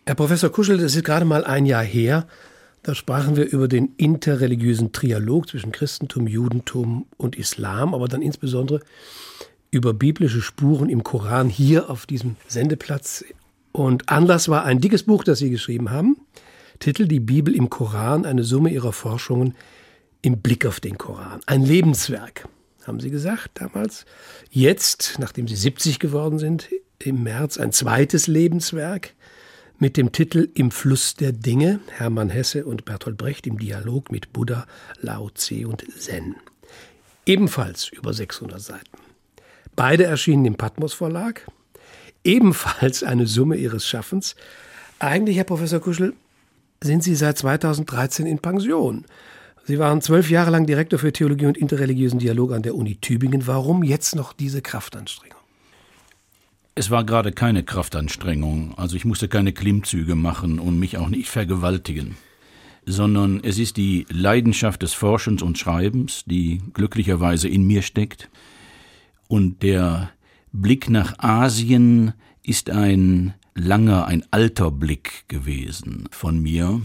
Herr Professor Kuschel, das ist gerade mal ein Jahr her. Da sprachen wir über den interreligiösen Trialog zwischen Christentum, Judentum und Islam, aber dann insbesondere über biblische Spuren im Koran hier auf diesem Sendeplatz. Und Anlass war ein dickes Buch, das Sie geschrieben haben. Titel: Die Bibel im Koran, eine Summe Ihrer Forschungen im Blick auf den Koran. Ein Lebenswerk, haben Sie gesagt damals. Jetzt, nachdem Sie 70 geworden sind, im März ein zweites Lebenswerk mit dem Titel Im Fluss der Dinge, Hermann Hesse und Bertolt Brecht im Dialog mit Buddha, Lao Tse und Zen. Ebenfalls über 600 Seiten. Beide erschienen im Patmos Verlag. Ebenfalls eine Summe Ihres Schaffens. Eigentlich, Herr Professor Kuschel, sind Sie seit 2013 in Pension. Sie waren 12 Jahre lang Direktor für Theologie und interreligiösen Dialog an der Uni Tübingen. Warum jetzt noch diese Kraftanstrengung? Es war gerade keine Kraftanstrengung, also ich musste keine Klimmzüge machen und mich auch nicht vergewaltigen, sondern es ist die Leidenschaft des Forschens und Schreibens, die glücklicherweise in mir steckt. Und der Blick nach Asien ist ein langer, ein alter Blick gewesen von mir.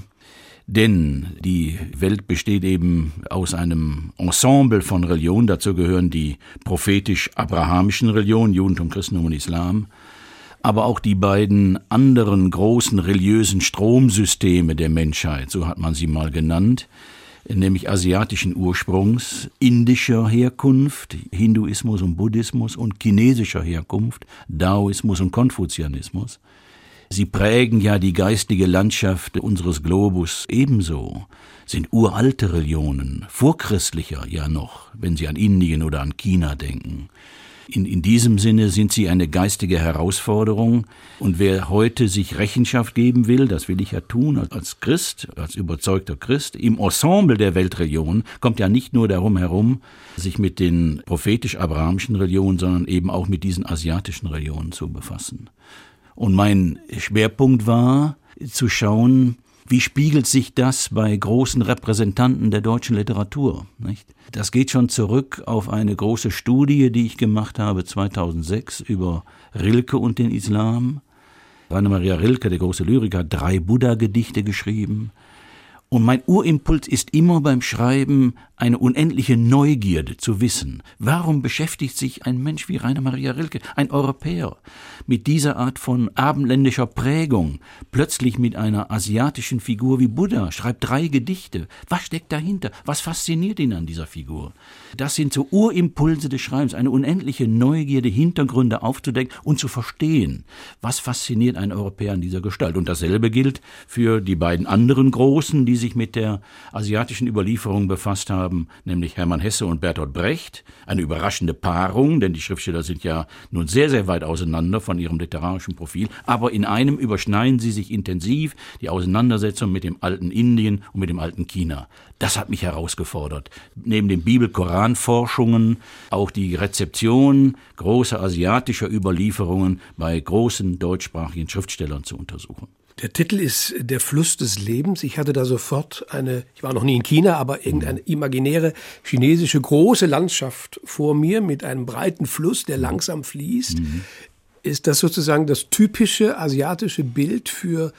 Denn die Welt besteht eben aus einem Ensemble von Religionen. Dazu gehören die prophetisch-abrahamischen Religionen, Judentum, Christentum und Islam. Aber auch die beiden anderen großen religiösen Stromsysteme der Menschheit, so hat man sie mal genannt, nämlich asiatischen Ursprungs, indischer Herkunft, Hinduismus und Buddhismus, und chinesischer Herkunft, Daoismus und Konfuzianismus. Sie prägen ja die geistige Landschaft unseres Globus ebenso, sind uralte Religionen, vorchristlicher ja noch, wenn Sie an Indien oder an China denken. In diesem Sinne sind sie eine geistige Herausforderung, und wer heute sich Rechenschaft geben will, das will ich ja tun als Christ, als überzeugter Christ, im Ensemble der Weltreligionen, kommt ja nicht nur darum herum, sich mit den prophetisch-abrahamischen Religionen, sondern eben auch mit diesen asiatischen Religionen zu befassen. Und mein Schwerpunkt war, zu schauen, wie spiegelt sich das bei großen Repräsentanten der deutschen Literatur, nicht? Das geht schon zurück auf eine große Studie, die ich gemacht habe 2006 über Rilke und den Islam. Rainer Maria Rilke, der große Lyriker, hat 3 Buddha-Gedichte geschrieben. Und mein Urimpuls ist immer beim Schreiben eine unendliche Neugierde zu wissen. Warum beschäftigt sich ein Mensch wie Rainer Maria Rilke, ein Europäer, mit dieser Art von abendländischer Prägung, plötzlich mit einer asiatischen Figur wie Buddha, schreibt 3 Gedichte. Was steckt dahinter? Was fasziniert ihn an dieser Figur? Das sind so Urimpulse des Schreibens, eine unendliche Neugierde, Hintergründe aufzudecken und zu verstehen, was fasziniert einen Europäer an dieser Gestalt. Und dasselbe gilt für die beiden anderen Großen, die sich mit der asiatischen Überlieferung befasst haben, nämlich Hermann Hesse und Bertolt Brecht. Eine überraschende Paarung, denn die Schriftsteller sind ja nun sehr, sehr weit auseinander von ihrem literarischen Profil, aber in einem überschneiden sie sich intensiv, die Auseinandersetzung mit dem alten Indien und mit dem alten China. Das hat mich herausgefordert. Neben den Bibel-Koran-Forschungen auch die Rezeption großer asiatischer Überlieferungen bei großen deutschsprachigen Schriftstellern zu untersuchen. Der Titel ist Der Fluss des Lebens. Ich hatte da sofort ich war noch nie in China, aber irgendeine imaginäre chinesische große Landschaft vor mir mit einem breiten Fluss, der langsam fließt. Mhm. Ist das sozusagen das typische asiatische Bild für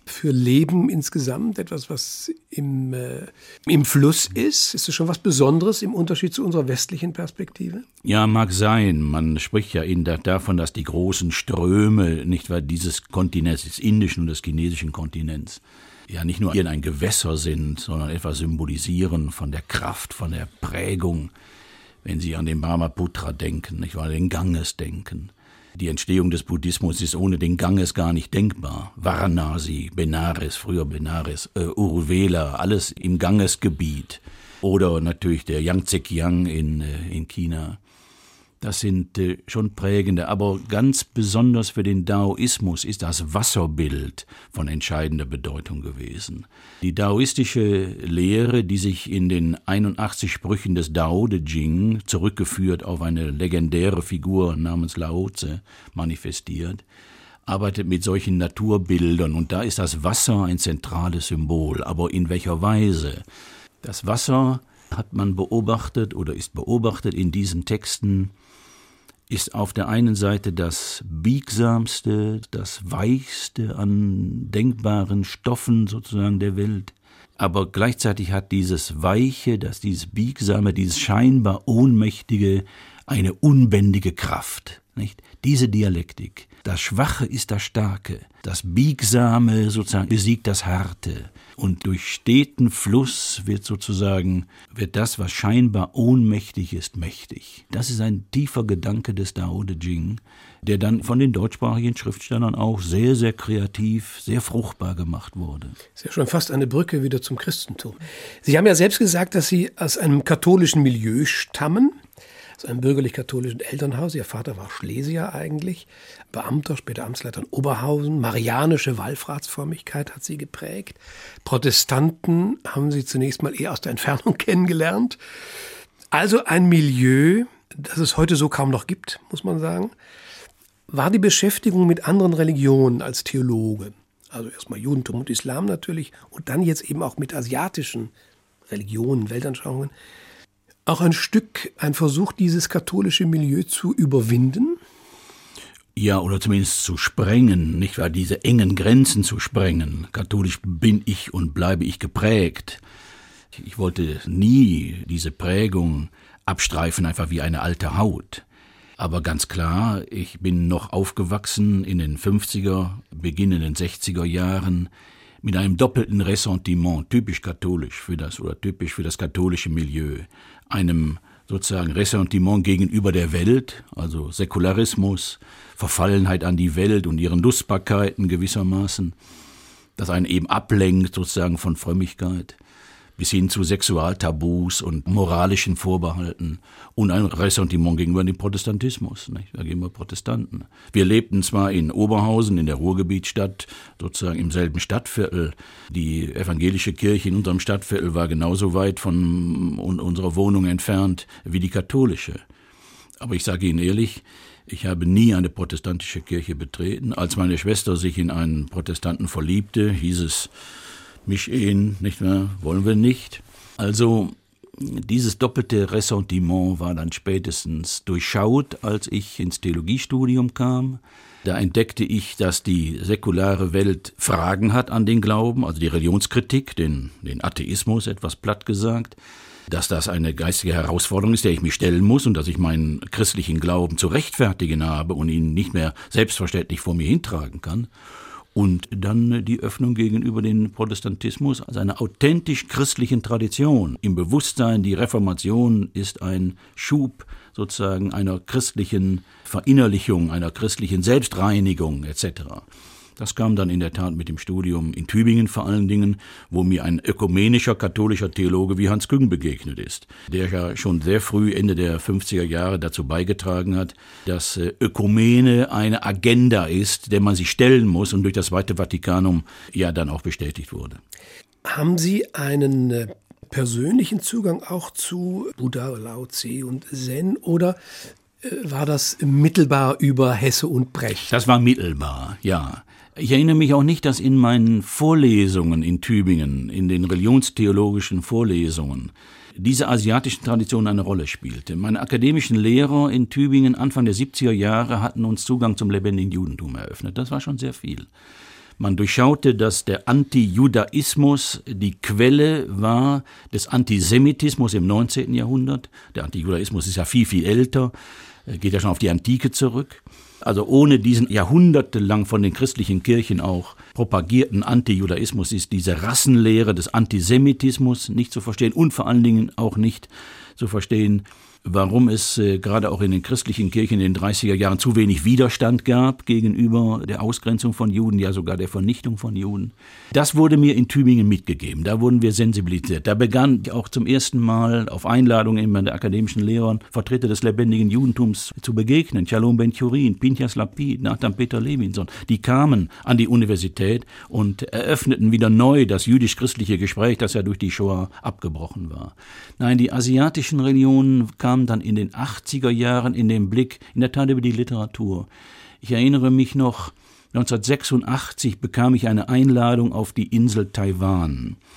Leben insgesamt? Etwas, was im Fluss ist? Ist das schon was Besonderes im Unterschied zu unserer westlichen Perspektive? Ja, mag sein. Man spricht ja davon, dass die großen Ströme, nicht wahr, dieses Kontinents, des indischen und des chinesischen Kontinents, ja nicht nur ein Gewässer sind, sondern etwas symbolisieren von der Kraft, von der Prägung. Wenn Sie an den Brahmaputra denken, nicht wahr, den Ganges denken. Die Entstehung des Buddhismus ist ohne den Ganges gar nicht denkbar. Varanasi, Benares, früher Benares, Uruvela, alles im Gangesgebiet. Oder natürlich der Yangtze-Kiang in China. Das sind schon prägende, aber ganz besonders für den Daoismus ist das Wasserbild von entscheidender Bedeutung gewesen. Die daoistische Lehre, die sich in den 81 Sprüchen des Dao De Jing, zurückgeführt auf eine legendäre Figur namens Lao Tse, manifestiert, arbeitet mit solchen Naturbildern, und da ist das Wasser ein zentrales Symbol. Aber in welcher Weise? Das Wasser hat man beobachtet oder ist beobachtet in diesen Texten ist auf der einen Seite das biegsamste, das weichste an denkbaren Stoffen sozusagen der Welt. Aber gleichzeitig hat dieses Weiche, dieses Biegsame, dieses scheinbar Ohnmächtige eine unbändige Kraft. Nicht? Diese Dialektik. Das Schwache ist das Starke. Das Biegsame sozusagen besiegt das Harte. Und durch steten Fluss wird das, was scheinbar ohnmächtig ist, mächtig. Das ist ein tiefer Gedanke des Dao De Jing, der dann von den deutschsprachigen Schriftstellern auch sehr, sehr kreativ, sehr fruchtbar gemacht wurde. Das ist ja schon fast eine Brücke wieder zum Christentum. Sie haben ja selbst gesagt, dass Sie aus einem katholischen Milieu stammen, aus einem bürgerlich-katholischen Elternhaus. Ihr Vater war Schlesier eigentlich, Beamter, später Amtsleiter in Oberhausen. Marianische Wallfahrtsfrömmigkeit hat Sie geprägt. Protestanten haben Sie zunächst mal eher aus der Entfernung kennengelernt. Also ein Milieu, das es heute so kaum noch gibt, muss man sagen. War die Beschäftigung mit anderen Religionen als Theologe, also erstmal Judentum und Islam natürlich und dann jetzt eben auch mit asiatischen Religionen, Weltanschauungen, auch ein Stück ein Versuch, dieses katholische Milieu zu überwinden? Ja, oder zumindest zu sprengen, nicht wahr? Diese engen Grenzen zu sprengen. Katholisch bin ich und bleibe ich geprägt. Ich wollte nie diese Prägung abstreifen, einfach wie eine alte Haut. Aber ganz klar, ich bin noch aufgewachsen in den 50er, Beginn in den 60er Jahren mit einem doppelten Ressentiment, typisch katholisch typisch für das katholische Milieu. Einem sozusagen Ressentiment gegenüber der Welt, also Säkularismus, Verfallenheit an die Welt und ihren Lustbarkeiten gewissermaßen, das einen eben ablenkt sozusagen von Frömmigkeit, bis hin zu Sexualtabus und moralischen Vorbehalten und ein Ressentiment gegenüber dem Protestantismus, nicht? Da gehen wir Protestanten. Wir lebten zwar in Oberhausen, in der Ruhrgebietsstadt, sozusagen im selben Stadtviertel. Die evangelische Kirche in unserem Stadtviertel war genauso weit von unserer Wohnung entfernt wie die katholische. Aber ich sage Ihnen ehrlich, ich habe nie eine protestantische Kirche betreten. Als meine Schwester sich in einen Protestanten verliebte, hieß es, Mischehen, nicht mehr, wollen wir nicht. Also dieses doppelte Ressentiment war dann spätestens durchschaut, als ich ins Theologiestudium kam. Da entdeckte ich, dass die säkulare Welt Fragen hat an den Glauben, also die Religionskritik, den Atheismus, etwas platt gesagt, dass das eine geistige Herausforderung ist, der ich mich stellen muss und dass ich meinen christlichen Glauben zu rechtfertigen habe und ihn nicht mehr selbstverständlich vor mir hintragen kann. Und dann die Öffnung gegenüber dem Protestantismus als einer authentisch christlichen Tradition. Im Bewusstsein, die Reformation ist ein Schub sozusagen einer christlichen Verinnerlichung, einer christlichen Selbstreinigung etc. Das kam dann in der Tat mit dem Studium in Tübingen vor allen Dingen, wo mir ein ökumenischer katholischer Theologe wie Hans Küng begegnet ist, der ja schon sehr früh, Ende der 50er Jahre, dazu beigetragen hat, dass Ökumene eine Agenda ist, der man sich stellen muss und durch das Zweite Vatikanum ja dann auch bestätigt wurde. Haben Sie einen persönlichen Zugang auch zu Buddha, Lao Tse und Zen oder war das mittelbar über Hesse und Brecht? Das war mittelbar, ja. Ich erinnere mich auch nicht, dass in meinen Vorlesungen in Tübingen, in den religionstheologischen Vorlesungen, diese asiatischen Traditionen eine Rolle spielte. Meine akademischen Lehrer in Tübingen Anfang der 70er Jahre hatten uns Zugang zum lebendigen Judentum eröffnet. Das war schon sehr viel. Man durchschaute, dass der Antijudaismus die Quelle war des Antisemitismus im 19. Jahrhundert. Der Antijudaismus ist ja viel, viel älter, geht ja schon auf die Antike zurück. Also ohne diesen jahrhundertelang von den christlichen Kirchen auch propagierten Antijudaismus ist diese Rassenlehre des Antisemitismus nicht zu verstehen und vor allen Dingen auch nicht zu verstehen, warum es gerade auch in den christlichen Kirchen in den 30er Jahren zu wenig Widerstand gab gegenüber der Ausgrenzung von Juden, ja sogar der Vernichtung von Juden. Das wurde mir in Tübingen mitgegeben, da wurden wir sensibilisiert. Da begann auch zum ersten Mal auf Einladung immer der akademischen Lehrer Vertreter des lebendigen Judentums zu begegnen. Shalom Ben-Churin, Pinchas Lapid, Nathan Peter Levinson, die kamen an die Universität und eröffneten wieder neu das jüdisch-christliche Gespräch, das ja durch die Shoah abgebrochen war. Nein, die asiatischen Religionen kamen dann in den 80er Jahren in den Blick, in der Tat über die Literatur. Ich erinnere mich noch, 1986 bekam ich eine Einladung auf die Insel Taiwan.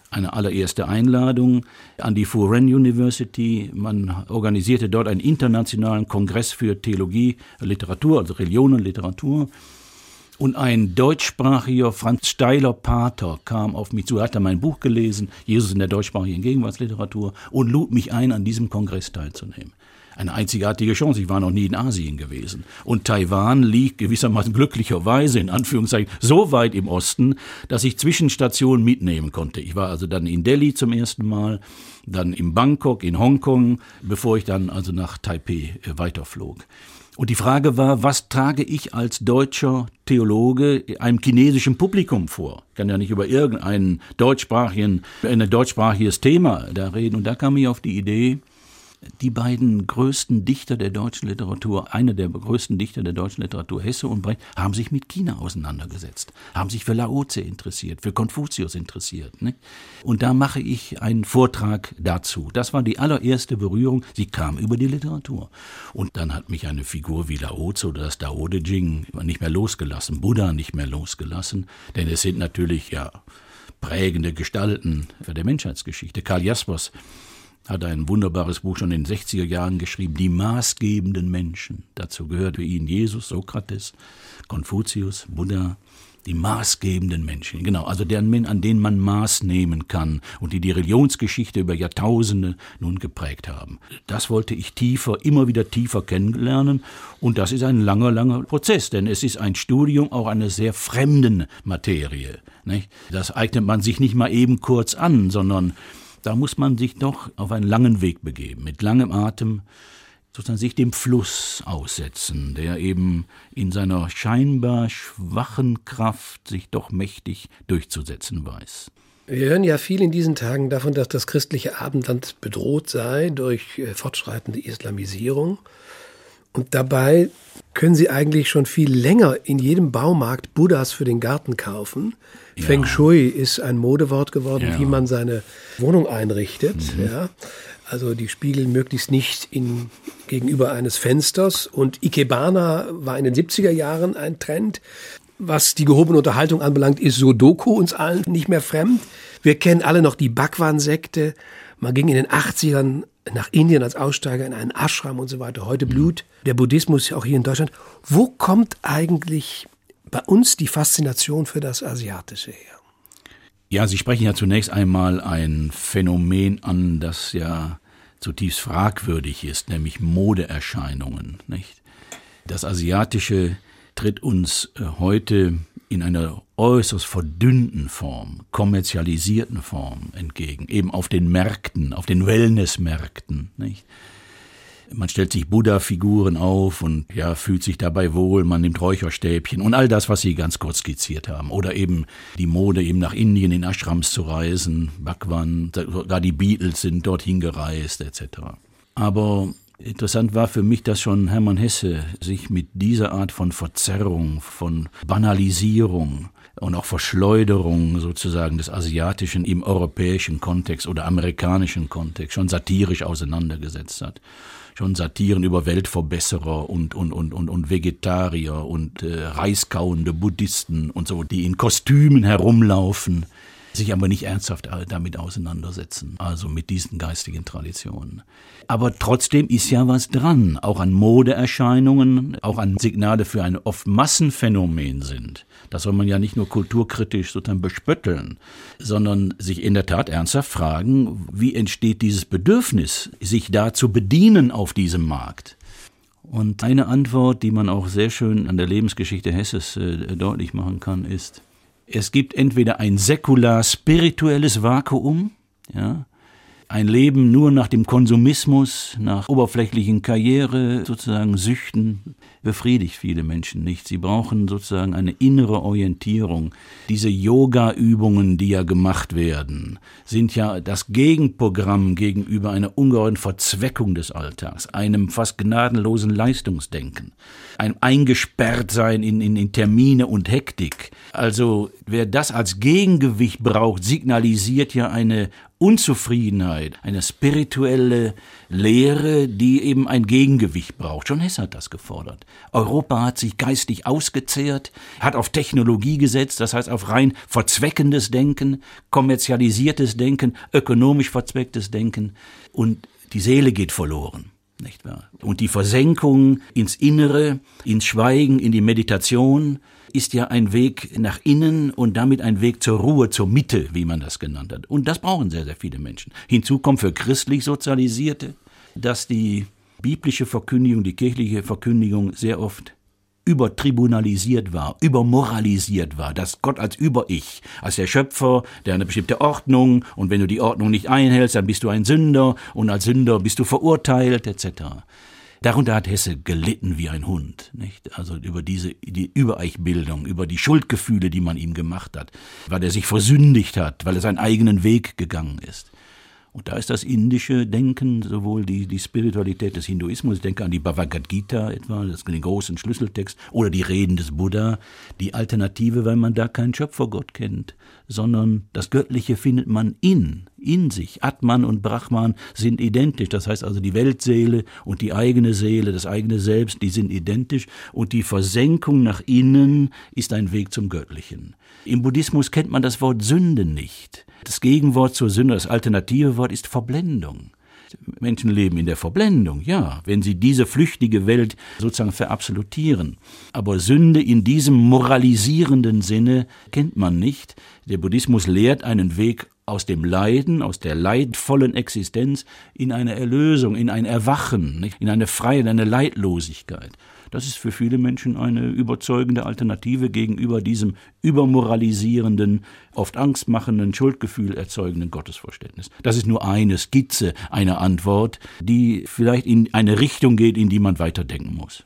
eine allererste Einladung an die Furen University. Man organisierte dort einen internationalen Kongress für Theologie, Literatur, also Religion und Literatur. Und ein deutschsprachiger Franz Steiler Pater kam auf mich zu, hatte mein Buch gelesen, Jesus in der deutschsprachigen Gegenwartsliteratur, und lud mich ein, an diesem Kongress teilzunehmen. Eine einzigartige Chance, ich war noch nie in Asien gewesen. Und Taiwan liegt gewissermaßen glücklicherweise, in Anführungszeichen, so weit im Osten, dass ich Zwischenstationen mitnehmen konnte. Ich war also dann in Delhi zum ersten Mal, dann in Bangkok, in Hongkong, bevor ich dann also nach Taipei weiterflog. Und die Frage war, was trage ich als deutscher Theologe einem chinesischen Publikum vor? Ich kann ja nicht über ein deutschsprachiges Thema da reden. Und da kam ich auf die Idee, die beiden größten Dichter der deutschen Literatur, einer der größten Dichter der deutschen Literatur, Hesse und Brecht, haben sich mit China auseinandergesetzt, haben sich für Lao-Tse interessiert, für Konfuzius interessiert. Ne? Und da mache ich einen Vortrag dazu. Das war die allererste Berührung, sie kam über die Literatur. Und dann hat mich eine Figur wie Lao-Tse oder das Tao Te Ching nicht mehr losgelassen, Buddha nicht mehr losgelassen, denn es sind natürlich prägende Gestalten für die Menschheitsgeschichte. Karl Jaspers hat ein wunderbares Buch schon in den 60er Jahren geschrieben, die maßgebenden Menschen. Dazu gehört für ihn Jesus, Sokrates, Konfuzius, Buddha, die maßgebenden Menschen. Genau, also an denen man Maß nehmen kann und die Religionsgeschichte über Jahrtausende nun geprägt haben. Das wollte ich immer wieder tiefer kennenlernen, und das ist ein langer Prozess, denn es ist ein Studium auch einer sehr fremden Materie. Nicht? Das eignet man sich nicht mal eben kurz an, sondern da muss man sich doch auf einen langen Weg begeben, mit langem Atem, sozusagen sich dem Fluss aussetzen, der eben in seiner scheinbar schwachen Kraft sich doch mächtig durchzusetzen weiß. Wir hören ja viel in diesen Tagen davon, dass das christliche Abendland bedroht sei durch fortschreitende Islamisierung. Und dabei können Sie eigentlich schon viel länger in jedem Baumarkt Buddhas für den Garten kaufen. Ja. Feng Shui ist ein Modewort geworden, wie man seine Wohnung einrichtet. Ja. Also die Spiegel möglichst nicht gegenüber eines Fensters. Und Ikebana war in den 70er Jahren ein Trend. Was die gehobene Unterhaltung anbelangt, ist Sudoku uns allen nicht mehr fremd. Wir kennen alle noch die Bhagwan-Sekte. Man ging in den 80ern nach Indien als Aussteiger in einen Ashram und so weiter. Heute blüht der Buddhismus ja auch hier in Deutschland. Wo kommt eigentlich bei uns die Faszination für das Asiatische her? Ja, Sie sprechen ja zunächst einmal ein Phänomen an, das ja zutiefst fragwürdig ist, nämlich Modeerscheinungen. Nicht? Das Asiatische tritt uns heute in einer äußerst verdünnten Form, kommerzialisierten Form entgegen, eben auf den Märkten, auf den Wellnessmärkten, nicht? Man stellt sich Buddha-Figuren auf und fühlt sich dabei wohl, man nimmt Räucherstäbchen und all das, was Sie ganz kurz skizziert haben. Oder eben die Mode, eben nach Indien in Ashrams zu reisen, Bhagwan, sogar die Beatles sind dorthin gereist, etc. Aber interessant war für mich, dass schon Hermann Hesse sich mit dieser Art von Verzerrung, von Banalisierung und auch Verschleuderung sozusagen des Asiatischen im europäischen Kontext oder amerikanischen Kontext schon satirisch auseinandergesetzt hat. Schon Satiren über Weltverbesserer und Vegetarier und reiskauende Buddhisten und so, die in Kostümen herumlaufen, sich aber nicht ernsthaft damit auseinandersetzen, also mit diesen geistigen Traditionen. Aber trotzdem ist ja was dran, auch an Modeerscheinungen, auch an Signale für ein oft Massenphänomen sind. Das soll man ja nicht nur kulturkritisch sozusagen bespötteln, sondern sich in der Tat ernsthaft fragen, wie entsteht dieses Bedürfnis, sich da zu bedienen auf diesem Markt? Und eine Antwort, die man auch sehr schön an der Lebensgeschichte Hesses deutlich machen kann, ist: Es gibt entweder ein säkular-spirituelles Vakuum, ein Leben nur nach dem Konsumismus, nach oberflächlichen Karriere, sozusagen Süchten, befriedigt viele Menschen nicht. Sie brauchen sozusagen eine innere Orientierung. Diese Yoga-Übungen, die ja gemacht werden, sind ja das Gegenprogramm gegenüber einer ungeheuren Verzweckung des Alltags, einem fast gnadenlosen Leistungsdenken, einem Eingesperrtsein in Termine und Hektik. Also wer das als Gegengewicht braucht, signalisiert ja eine Unzufriedenheit, eine spirituelle Lehre, die eben ein Gegengewicht braucht. John Hess hat das gefordert. Europa hat sich geistig ausgezehrt, hat auf Technologie gesetzt, das heißt auf rein verzweckendes Denken, kommerzialisiertes Denken, ökonomisch verzwecktes Denken, und die Seele geht verloren. Nicht wahr? Und die Versenkung ins Innere, ins Schweigen, in die Meditation ist ja ein Weg nach innen und damit ein Weg zur Ruhe, zur Mitte, wie man das genannt hat. Und das brauchen sehr, sehr viele Menschen. Hinzu kommt für christlich Sozialisierte, dass die biblische Verkündigung, die kirchliche Verkündigung sehr oft übertribunalisiert war, übermoralisiert war, dass Gott als Über-Ich, als der Schöpfer, der eine bestimmte Ordnung, und wenn du die Ordnung nicht einhältst, dann bist du ein Sünder und als Sünder bist du verurteilt, etc. Darunter hat Hesse gelitten wie ein Hund, nicht? Also über die Über-Ich-Bildung, über die Schuldgefühle, die man ihm gemacht hat, weil er sich versündigt hat, weil er seinen eigenen Weg gegangen ist. Und da ist das indische Denken, sowohl die Spiritualität des Hinduismus, ich denke an die Bhagavad Gita etwa, den großen Schlüsseltext, oder die Reden des Buddha, die Alternative, weil man da keinen Schöpfergott kennt, sondern das Göttliche findet man in sich. Atman und Brahman sind identisch, das heißt also die Weltseele und die eigene Seele, das eigene Selbst, die sind identisch, und die Versenkung nach innen ist ein Weg zum Göttlichen. Im Buddhismus kennt man das Wort Sünde nicht. Das Gegenwort zur Sünde, das alternative Wort ist Verblendung. Menschen leben in der Verblendung, ja, wenn sie diese flüchtige Welt sozusagen verabsolutieren. Aber Sünde in diesem moralisierenden Sinne kennt man nicht. Der Buddhismus lehrt einen Weg aus dem Leiden, aus der leidvollen Existenz in eine Erlösung, in ein Erwachen, in eine Freiheit, in eine Leidlosigkeit. Das ist für viele Menschen eine überzeugende Alternative gegenüber diesem übermoralisierenden, oft angstmachenden, Schuldgefühl erzeugenden Gottesverständnis. Das ist nur eine Skizze einer Antwort, die vielleicht in eine Richtung geht, in die man weiterdenken muss.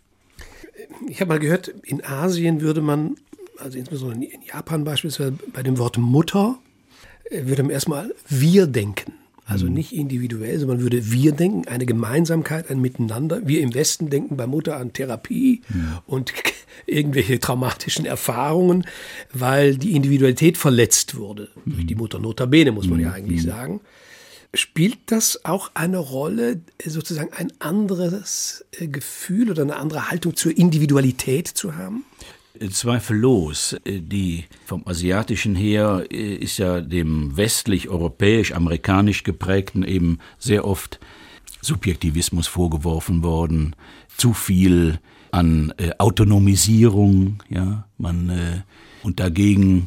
Ich habe mal gehört, in Asien würde man, also insbesondere in Japan beispielsweise, bei dem Wort Mutter, würde man erstmal wir denken. Also nicht individuell, sondern man würde wir denken, eine Gemeinsamkeit, ein Miteinander. Wir im Westen denken bei Mutter an Therapie und irgendwelche traumatischen Erfahrungen, weil die Individualität verletzt wurde. Durch die Mutter notabene, muss man ja eigentlich sagen. Spielt das auch eine Rolle, sozusagen ein anderes Gefühl oder eine andere Haltung zur Individualität zu haben? Zweifellos. Die vom Asiatischen her ist ja dem westlich-europäisch-amerikanisch geprägten eben sehr oft Subjektivismus vorgeworfen worden, zu viel an Autonomisierung, ja, und dagegen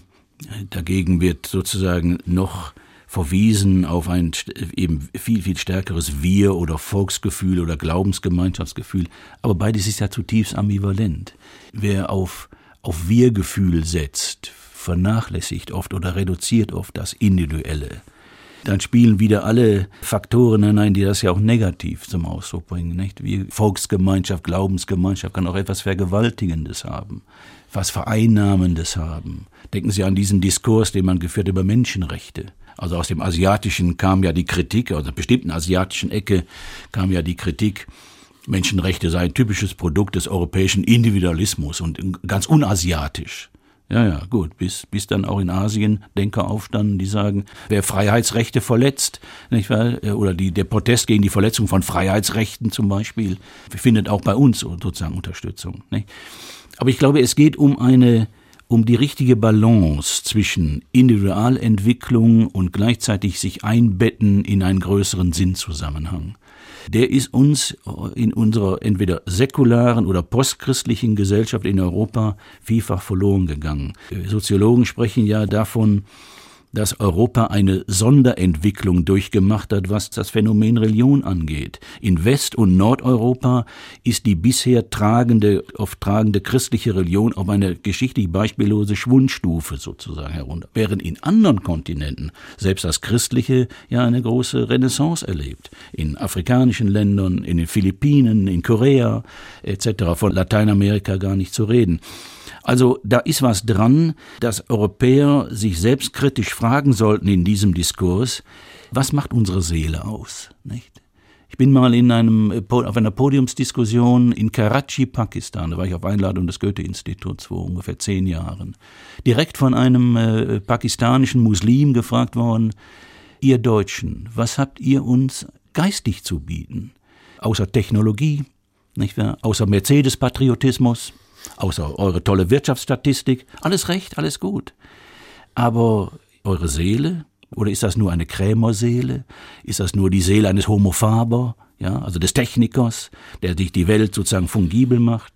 wird sozusagen noch verwiesen auf ein eben viel, viel stärkeres Wir- oder Volksgefühl oder Glaubensgemeinschaftsgefühl. Aber beides ist ja zutiefst ambivalent. Wer auf Wir-Gefühl setzt, vernachlässigt oft oder reduziert oft das Individuelle. Dann spielen wieder alle Faktoren hinein, die das ja auch negativ zum Ausdruck bringen. Nicht? Wie Volksgemeinschaft, Glaubensgemeinschaft kann auch etwas Vergewaltigendes haben, was Vereinnahmendes haben. Denken Sie an diesen Diskurs, den man geführt über Menschenrechte. Also aus dem Asiatischen kam ja die Kritik, aus einer bestimmten asiatischen Ecke kam ja die Kritik, Menschenrechte sei ein typisches Produkt des europäischen Individualismus und ganz unasiatisch. Ja, gut, bis dann auch in Asien Denker aufstanden, die sagen, wer Freiheitsrechte verletzt, nicht wahr? Oder der Protest gegen die Verletzung von Freiheitsrechten zum Beispiel, findet auch bei uns sozusagen Unterstützung. Nicht? Aber ich glaube, es geht um die richtige Balance zwischen Individualentwicklung und gleichzeitig sich einbetten in einen größeren Sinnzusammenhang. Der ist uns in unserer entweder säkularen oder postchristlichen Gesellschaft in Europa vielfach verloren gegangen. Soziologen sprechen ja davon, dass Europa eine Sonderentwicklung durchgemacht hat, was das Phänomen Religion angeht. In West- und Nordeuropa ist die bisher oft tragende christliche Religion auf eine geschichtlich beispiellose Schwundstufe sozusagen herunter. Während in anderen Kontinenten selbst das Christliche ja eine große Renaissance erlebt. In afrikanischen Ländern, in den Philippinen, in Korea etc., von Lateinamerika gar nicht zu reden. Also da ist was dran, dass Europäer sich selbstkritisch fragen sollten in diesem Diskurs, was macht unsere Seele aus? Nicht? Ich bin mal auf einer Podiumsdiskussion in Karachi, Pakistan, da war ich auf Einladung des Goethe-Instituts vor ungefähr 10 Jahren, direkt von einem pakistanischen Muslim gefragt worden, ihr Deutschen, was habt ihr uns geistig zu bieten? Außer Technologie, nicht wahr? Außer Mercedes-Patriotismus, außer eure tolle Wirtschaftsstatistik, alles recht, alles gut. Aber eure Seele, oder ist das nur eine Krämerseele? Ist das nur die Seele eines Homo faber, ja, also des Technikers, der sich die Welt sozusagen fungibel macht?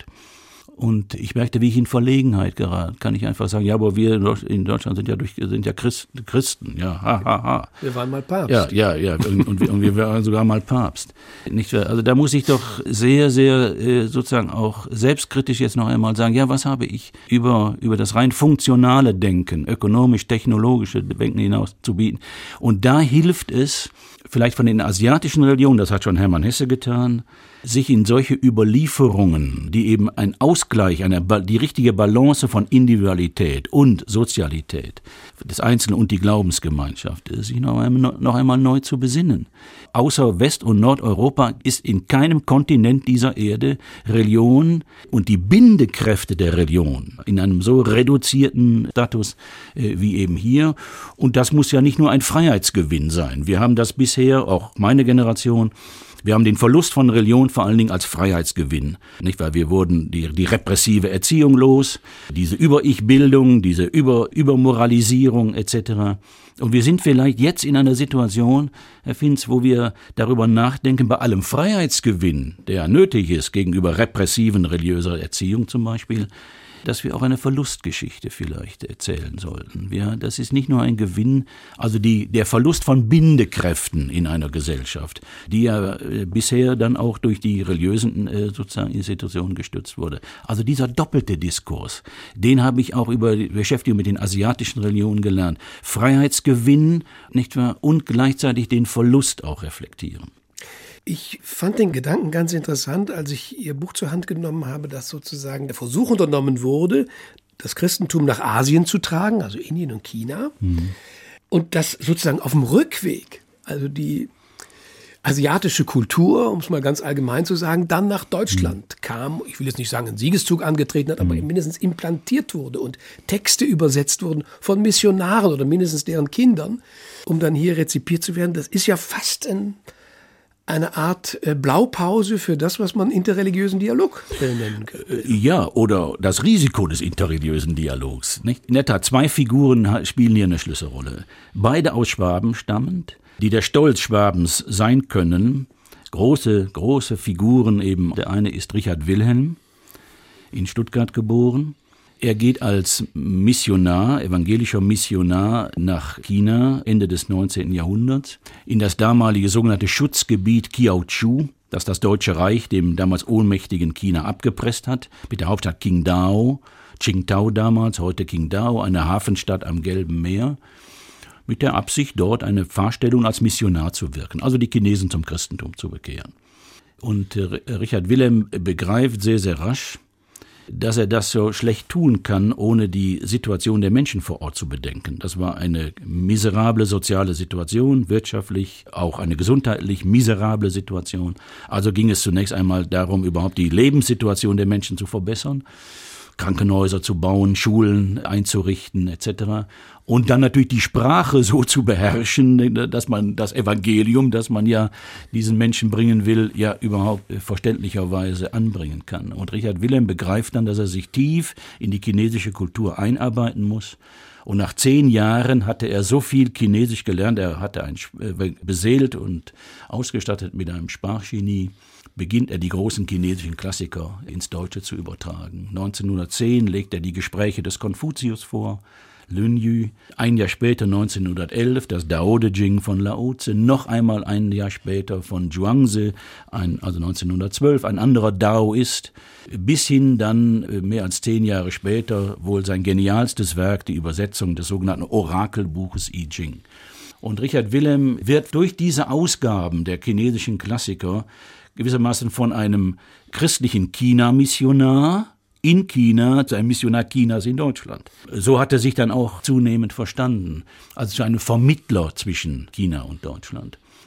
Und ich merkte, wie ich in Verlegenheit gerate. Kann ich einfach sagen, ja, aber wir in Deutschland sind ja Christen, ja, ha. Wir waren mal Papst. Ja, und wir waren sogar mal Papst. Nicht, also da muss ich doch sehr, sehr sozusagen auch selbstkritisch jetzt noch einmal sagen, ja, was habe ich über das rein funktionale Denken, ökonomisch-technologische Denken hinaus zu bieten? Und da hilft es, vielleicht von den asiatischen Religionen, das hat schon Hermann Hesse getan, sich in solche Überlieferungen, die eben ein Ausgleich, die richtige Balance von Individualität und Sozialität des Einzelnen und die Glaubensgemeinschaft, sich noch einmal neu zu besinnen. Außer West- und Nordeuropa ist in keinem Kontinent dieser Erde Religion und die Bindekräfte der Religion in einem so reduzierten Status wie eben hier. Und das muss ja nicht nur ein Freiheitsgewinn sein. Wir haben das bisher, auch meine Generation, wir haben den Verlust von Religion vor allen Dingen als Freiheitsgewinn, nicht? Weil wir wurden die repressive Erziehung los, diese Über-Ich-Bildung, diese Übermoralisierung etc. Und wir sind vielleicht jetzt in einer Situation, Herr Finz, wo wir darüber nachdenken, bei allem Freiheitsgewinn, der nötig ist gegenüber repressiven religiöser Erziehung zum Beispiel, dass wir auch eine Verlustgeschichte vielleicht erzählen sollten. Das ist nicht nur ein Gewinn, also der Verlust von Bindekräften in einer Gesellschaft, die ja bisher dann auch durch die religiösen sozusagen Institutionen gestützt wurde. Also dieser doppelte Diskurs, den habe ich auch über die Beschäftigung mit den asiatischen Religionen gelernt. Freiheitsgewinn, nicht wahr, und gleichzeitig den Verlust auch reflektieren. Ich fand den Gedanken ganz interessant, als ich Ihr Buch zur Hand genommen habe, dass sozusagen der Versuch unternommen wurde, das Christentum nach Asien zu tragen, also Indien und China, und das sozusagen auf dem Rückweg, also die asiatische Kultur, um es mal ganz allgemein zu sagen, dann nach Deutschland kam, ich will jetzt nicht sagen, einen Siegeszug angetreten hat, aber mindestens implantiert wurde und Texte übersetzt wurden von Missionaren oder mindestens deren Kindern, um dann hier rezipiert zu werden. Das ist ja fast eine Art Blaupause für das, was man interreligiösen Dialog nennen könnte. Ja, oder das Risiko des interreligiösen Dialogs. Nicht? In der Tat, zwei Figuren spielen hier eine Schlüsselrolle. Beide aus Schwaben stammend, die der Stolz Schwabens sein können. Große Figuren eben. Der eine ist Richard Wilhelm, in Stuttgart geboren. Er geht als Missionar, evangelischer Missionar nach China Ende des 19. Jahrhunderts, in das damalige sogenannte Schutzgebiet Kiaochu, das das Deutsche Reich dem damals ohnmächtigen China abgepresst hat, mit der Hauptstadt Qingdao, Qingdao damals, heute Qingdao, eine Hafenstadt am Gelben Meer, mit der Absicht, dort eine Pfarrstellung als Missionar zu wirken, also die Chinesen zum Christentum zu bekehren. Und Richard Wilhelm begreift sehr, sehr rasch, dass er das so schlecht tun kann, ohne die Situation der Menschen vor Ort zu bedenken. Das war eine miserable soziale Situation, wirtschaftlich, auch eine gesundheitlich miserable Situation. Also ging es zunächst einmal darum, überhaupt die Lebenssituation der Menschen zu verbessern, Krankenhäuser zu bauen, Schulen einzurichten etc. Und dann natürlich die Sprache so zu beherrschen, dass man das Evangelium, das man ja diesen Menschen bringen will, ja überhaupt verständlicherweise anbringen kann. Und Richard Wilhelm begreift dann, dass er sich tief in die chinesische Kultur einarbeiten muss. Und nach 10 Jahren hatte er so viel Chinesisch gelernt, er hatte beseelt und ausgestattet mit einem Sprachgenie, beginnt er die großen chinesischen Klassiker ins Deutsche zu übertragen. 1910 legt er die Gespräche des Konfuzius vor, Lün Yu. Ein Jahr später, 1911, das Dao De Jing von Lao Tse. Noch einmal ein Jahr später von Zhuangzi, also 1912, ein anderer Daoist. Bis hin dann, mehr als 10 Jahre später, wohl sein genialstes Werk, die Übersetzung des sogenannten Orakelbuches I Ching. Und Richard Wilhelm wird durch diese Ausgaben der chinesischen Klassiker gewissermaßen von einem christlichen China-Missionar in China zu einem Missionar Chinas in Deutschland. So hat er sich dann auch zunehmend verstanden, also zu einem Vermittler zwischen China und Deutschland.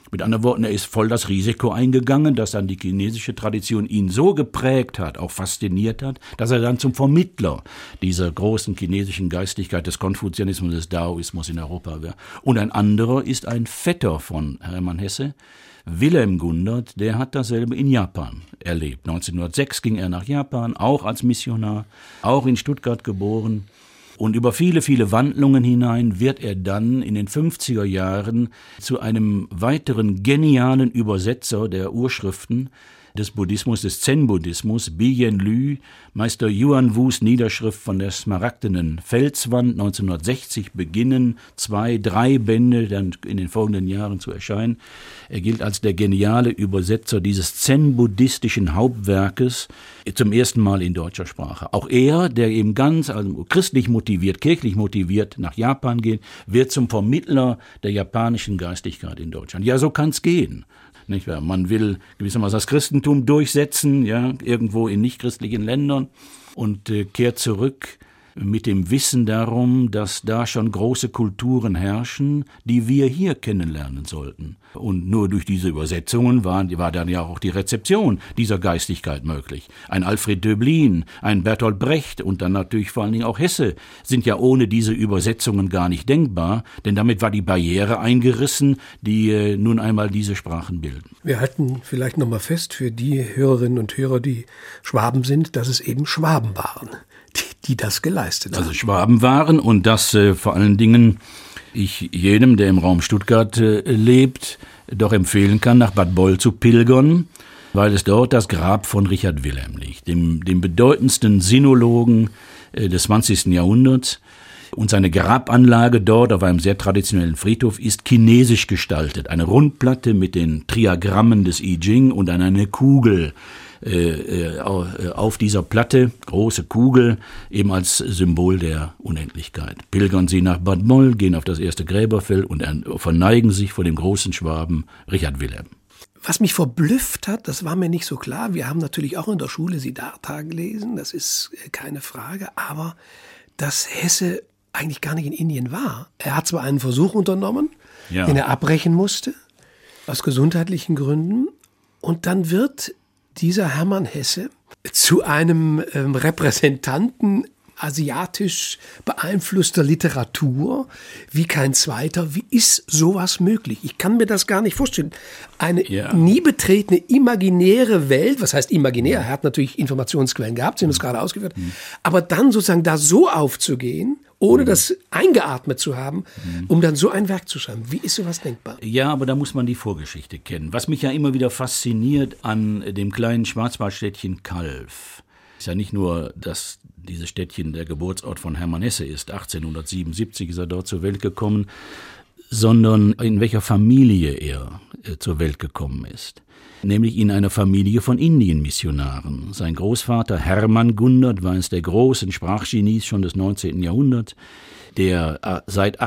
Mit anderen Worten, er ist voll das Risiko eingegangen, dass dann die chinesische Tradition ihn so geprägt hat, auch fasziniert hat, dass er dann zum Vermittler dieser großen chinesischen Geistigkeit des Konfuzianismus, des Daoismus in Europa wird. Und ein anderer ist ein Vetter von Hermann Hesse, Wilhelm Gundert, der hat dasselbe in Japan erlebt. 1906 ging er nach Japan, auch als Missionar, auch in Stuttgart geboren. Und über viele, viele Wandlungen hinein wird er dann in den 50er Jahren zu einem weiteren genialen Übersetzer der Urschriften des Buddhismus, des Zen-Buddhismus, Biyen Lü, Meister Yuan Wus Niederschrift von der smaragdenen Felswand, 1960 beginnen, 2, 3 Bände dann in den folgenden Jahren zu erscheinen. Er gilt als der geniale Übersetzer dieses zen-buddhistischen Hauptwerkes zum ersten Mal in deutscher Sprache. Auch er, der eben ganz christlich motiviert, kirchlich motiviert nach Japan geht, wird zum Vermittler der japanischen Geistigkeit in Deutschland. Ja, so kann's gehen. Nicht wahr? Man will gewissermaßen das Christentum durchsetzen, ja, irgendwo in nichtchristlichen Ländern und kehrt zurück mit dem Wissen darum, dass da schon große Kulturen herrschen, die wir hier kennenlernen sollten. Und nur durch diese Übersetzungen war dann ja auch die Rezeption dieser Geistigkeit möglich. Ein Alfred Döblin, ein Bertolt Brecht und dann natürlich vor allen Dingen auch Hesse sind ja ohne diese Übersetzungen gar nicht denkbar, denn damit war die Barriere eingerissen, die nun einmal diese Sprachen bilden. Wir halten vielleicht nochmal fest für die Hörerinnen und Hörer, die Schwaben sind, dass es eben Schwaben waren, die das geleistet haben. Also Schwaben waren und das vor allen Dingen ich jedem, der im Raum Stuttgart lebt, doch empfehlen kann, nach Bad Boll zu pilgern, weil es dort das Grab von Richard Wilhelm liegt, dem bedeutendsten Sinologen des 20. Jahrhunderts. Und seine Grabanlage dort auf einem sehr traditionellen Friedhof ist chinesisch gestaltet. Eine Rundplatte mit den Triagrammen des I Ching und dann eine Kugel auf dieser Platte, große Kugel, eben als Symbol der Unendlichkeit. Pilgern Sie nach Bad Boll, gehen auf das erste Gräberfeld und verneigen sich vor dem großen Schwaben Richard Wilhelm. Was mich verblüfft hat, das war mir nicht so klar. Wir haben natürlich auch in der Schule Siddhartha gelesen, das ist keine Frage, aber dass Hesse eigentlich gar nicht in Indien war. Er hat zwar einen Versuch unternommen, den er abbrechen musste, aus gesundheitlichen Gründen, und dann wird dieser Hermann Hesse zu einem Repräsentanten asiatisch beeinflusster Literatur wie kein zweiter. Wie ist sowas möglich? Ich kann mir das gar nicht vorstellen. Eine nie betretene imaginäre Welt, was heißt imaginär? Er hat natürlich Informationsquellen gehabt, Sie haben es gerade ausgeführt, aber dann sozusagen da so aufzugehen, ohne das eingeatmet zu haben, um dann so ein Werk zu schreiben. Wie ist sowas denkbar? Ja, aber da muss man die Vorgeschichte kennen. Was mich ja immer wieder fasziniert an dem kleinen Schwarzwaldstädtchen Calw, ist ja nicht nur, dass dieses Städtchen der Geburtsort von Hermann Hesse ist. 1877 ist er dort zur Welt gekommen, sondern in welcher Familie er zur Welt gekommen ist. Nämlich in einer Familie von Indienmissionaren. Sein Großvater Hermann Gundert war eines der großen Sprachgenies schon des 19. Jahrhunderts, der seit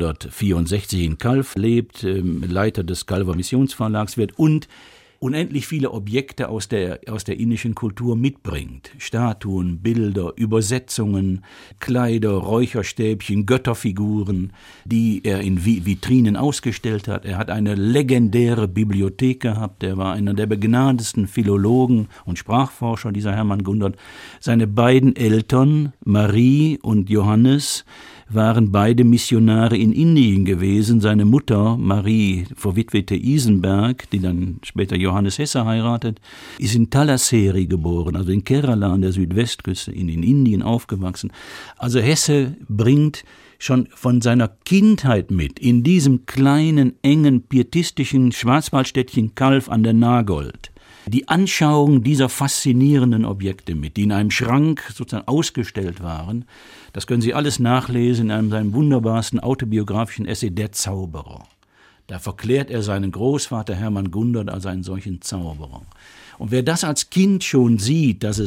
1864 in Calw lebt, Leiter des Calwer Missionsverlags wird und unendlich viele Objekte aus der indischen Kultur mitbringt. Statuen, Bilder, Übersetzungen, Kleider, Räucherstäbchen, Götterfiguren, die er in Vitrinen ausgestellt hat. Er hat eine legendäre Bibliothek gehabt. Er war einer der begnadetsten Philologen und Sprachforscher, dieser Hermann Gundert. Seine beiden Eltern, Marie und Johannes, waren beide Missionare in Indien gewesen. Seine Mutter, Marie, verwitwete Isenberg, die dann später Johannes Hesse heiratet, ist in Talassery geboren, also in Kerala an der Südwestküste, in Indien aufgewachsen. Also Hesse bringt schon von seiner Kindheit mit, in diesem kleinen, engen, pietistischen Schwarzwaldstädtchen Calw an der Nagold, die Anschauung dieser faszinierenden Objekte mit, die in einem Schrank sozusagen ausgestellt waren. Das können Sie alles nachlesen in seinem wunderbarsten autobiografischen Essay Der Zauberer. Da verklärt er seinen Großvater Hermann Gundert als einen solchen Zauberer. Und wer das als Kind schon sieht, dass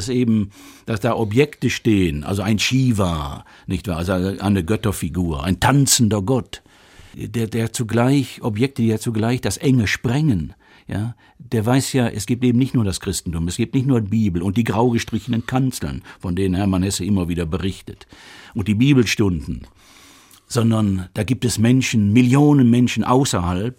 da Objekte stehen, also ein Shiva, nicht wahr, also eine Götterfigur, ein tanzender Gott, der zugleich Objekte, die ja zugleich das Enge sprengen, ja, der weiß ja, es gibt eben nicht nur das Christentum, es gibt nicht nur die Bibel und die grau gestrichenen Kanzeln, von denen Hermann Hesse immer wieder berichtet, und die Bibelstunden, sondern da gibt es Menschen, Millionen Menschen außerhalb,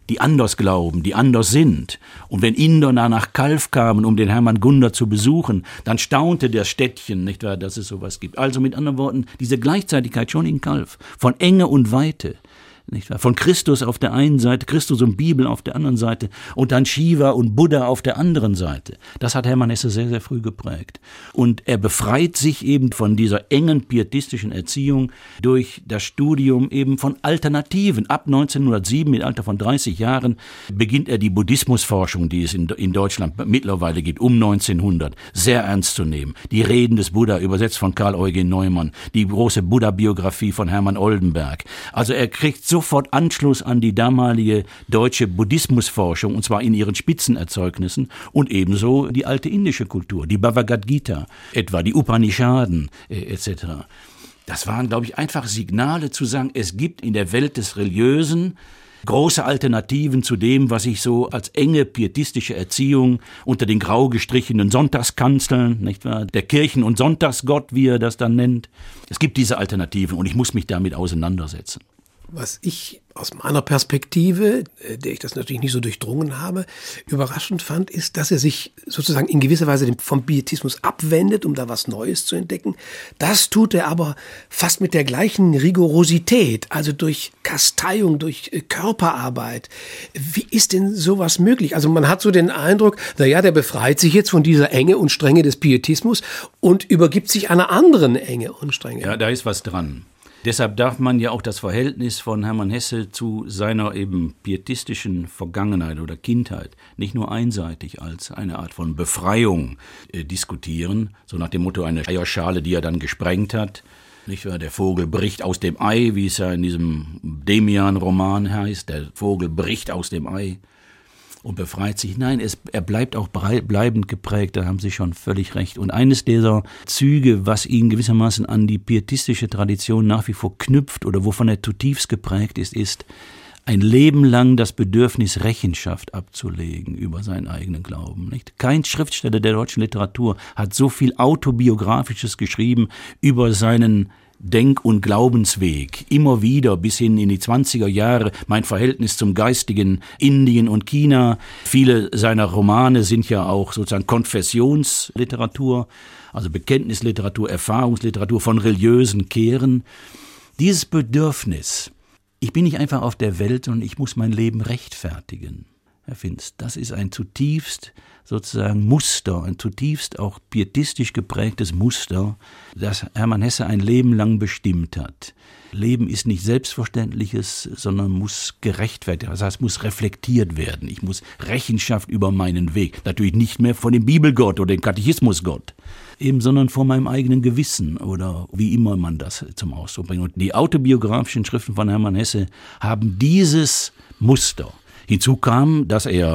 die anders glauben, die anders sind. Und wenn Inder nach Calw kamen, um den Hermann Gundert zu besuchen, dann staunte das Städtchen, nicht wahr, dass es sowas gibt. Also mit anderen Worten, diese Gleichzeitigkeit schon in Calw, von Enge und Weite. Nicht wahr? Von Christus auf der einen Seite, Christus und Bibel auf der anderen Seite und dann Shiva und Buddha auf der anderen Seite. Das hat Hermann Hesse sehr, sehr früh geprägt. Und er befreit sich eben von dieser engen pietistischen Erziehung durch das Studium eben von Alternativen. Ab 1907, im Alter von 30 Jahren, beginnt er die Buddhismusforschung, die es in Deutschland mittlerweile gibt, um 1900, sehr ernst zu nehmen. Die Reden des Buddha, übersetzt von Karl Eugen Neumann, die große Buddha-Biografie von Hermann Oldenberg. Also er kriegt sofort Anschluss an die damalige deutsche Buddhismusforschung, und zwar in ihren Spitzenerzeugnissen, und ebenso die alte indische Kultur, die Bhagavad Gita, etwa die Upanishaden etc. Das waren, glaube ich, einfach Signale zu sagen, es gibt in der Welt des Religiösen große Alternativen zu dem, was ich so als enge pietistische Erziehung unter den grau gestrichenen Sonntagskanzeln, nicht wahr, der Kirchen- und Sonntagsgott, wie er das dann nennt. Es gibt diese Alternativen und ich muss mich damit auseinandersetzen. Was ich aus meiner Perspektive, der ich das natürlich nicht so durchdrungen habe, überraschend fand, ist, dass er sich sozusagen in gewisser Weise vom Pietismus abwendet, um da was Neues zu entdecken. Das tut er aber fast mit der gleichen Rigorosität, also durch Kasteiung, durch Körperarbeit. Wie ist denn sowas möglich? Also man hat so den Eindruck, naja, der befreit sich jetzt von dieser Enge und Strenge des Pietismus und übergibt sich einer anderen Enge und Strenge. Ja, da ist was dran. Deshalb darf man ja auch das Verhältnis von Hermann Hesse zu seiner eben pietistischen Vergangenheit oder Kindheit nicht nur einseitig als eine Art von Befreiung diskutieren, so nach dem Motto eine Eierschale, die er dann gesprengt hat. Nicht wahr? Der Vogel bricht aus dem Ei, wie es ja in diesem Demian-Roman heißt. Der Vogel bricht aus dem Ei und befreit sich. Nein, er bleibt auch bleibend geprägt, da haben Sie schon völlig recht. Und eines dieser Züge, was ihn gewissermaßen an die pietistische Tradition nach wie vor knüpft oder wovon er zutiefst geprägt ist ein Leben lang das Bedürfnis, Rechenschaft abzulegen über seinen eigenen Glauben. Nicht? Kein Schriftsteller der deutschen Literatur hat so viel Autobiografisches geschrieben über seinen Denk- und Glaubensweg, immer wieder bis hin in die 20er Jahre, mein Verhältnis zum geistigen Indien und China. Viele seiner Romane sind ja auch sozusagen Konfessionsliteratur, also Bekenntnisliteratur, Erfahrungsliteratur von religiösen Kehren. Dieses Bedürfnis, ich bin nicht einfach auf der Welt, sondern ich muss mein Leben rechtfertigen. Herr Finz, das ist ein zutiefst sozusagen Muster, ein zutiefst auch pietistisch geprägtes Muster, das Hermann Hesse ein Leben lang bestimmt hat. Leben ist nicht Selbstverständliches, sondern muss gerechtfertigt werden. Das heißt, muss reflektiert werden. Ich muss Rechenschaft über meinen Weg. Natürlich nicht mehr von dem Bibelgott oder dem Katechismusgott, eben, sondern von meinem eigenen Gewissen oder wie immer man das zum Ausdruck bringt. Und die autobiografischen Schriften von Hermann Hesse haben dieses Muster. Hinzu kam, dass er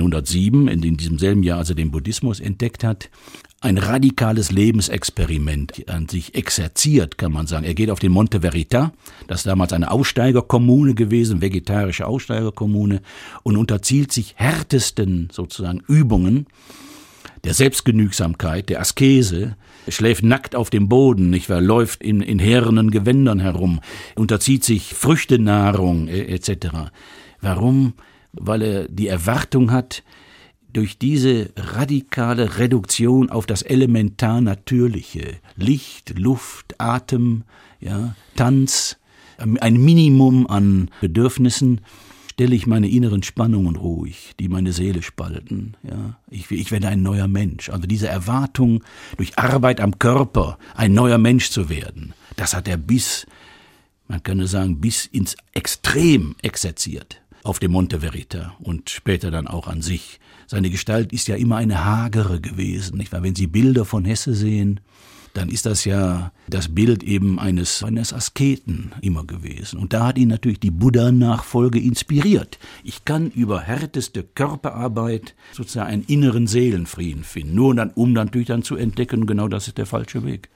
1907, in diesem selben Jahr, als er den Buddhismus entdeckt hat, ein radikales Lebensexperiment an sich exerziert, kann man sagen. Er geht auf den Monte Verita, das ist damals eine Aussteigerkommune gewesen, vegetarische Aussteigerkommune, und unterzieht sich härtesten sozusagen Übungen der Selbstgenügsamkeit, der Askese, schläft nackt auf dem Boden, nicht wahr, läuft in härenen Gewändern herum, unterzieht sich Früchtenahrung etc. Warum? Weil er die Erwartung hat, durch diese radikale Reduktion auf das elementar Natürliche, Licht, Luft, Atem, ja, Tanz, ein Minimum an Bedürfnissen, stelle ich meine inneren Spannungen ruhig, die meine Seele spalten. Ja. Ich werde ein neuer Mensch. Also diese Erwartung, durch Arbeit am Körper ein neuer Mensch zu werden, das hat er man könnte sagen, bis ins Extrem exerziert auf dem Monte Verita und später dann auch an sich. Seine Gestalt ist ja immer eine hagere gewesen, nicht wahr? Wenn Sie Bilder von Hesse sehen, dann ist das ja das Bild eben eines Asketen immer gewesen. Und da hat ihn natürlich die Buddha-Nachfolge inspiriert. Ich kann über härteste Körperarbeit sozusagen einen inneren Seelenfrieden finden. Nur dann, um natürlich dann zu entdecken, genau das ist der falsche Weg.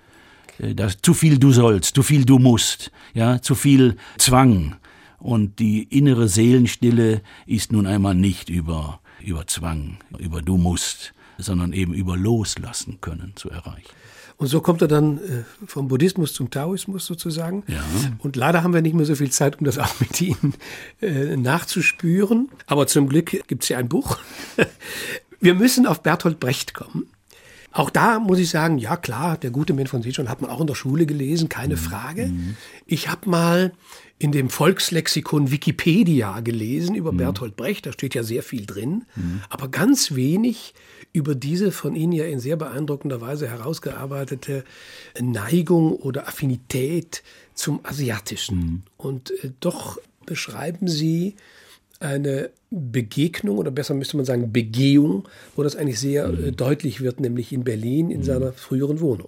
Zu viel du sollst, zu viel du musst, ja, zu viel Zwang. Und die innere Seelenstille ist nun einmal nicht über Zwang, über du musst, sondern eben über Loslassen können zu erreichen. Und so kommt er dann vom Buddhismus zum Taoismus sozusagen. Ja. Und leider haben wir nicht mehr so viel Zeit, um das auch mit Ihnen nachzuspüren. Aber zum Glück gibt es hier ein Buch. Wir müssen auf Bertolt Brecht kommen. Auch da muss ich sagen, ja klar, der gute Mensch von Sichuan hat man auch in der Schule gelesen, keine Frage. Ich habe mal in dem Volkslexikon Wikipedia gelesen über Bertolt Brecht, da steht ja sehr viel drin, aber ganz wenig über diese von Ihnen ja in sehr beeindruckender Weise herausgearbeitete Neigung oder Affinität zum Asiatischen. Und doch beschreiben Sie eine Begegnung, oder besser müsste man sagen Begehung, wo das eigentlich sehr deutlich wird, nämlich in Berlin in seiner früheren Wohnung.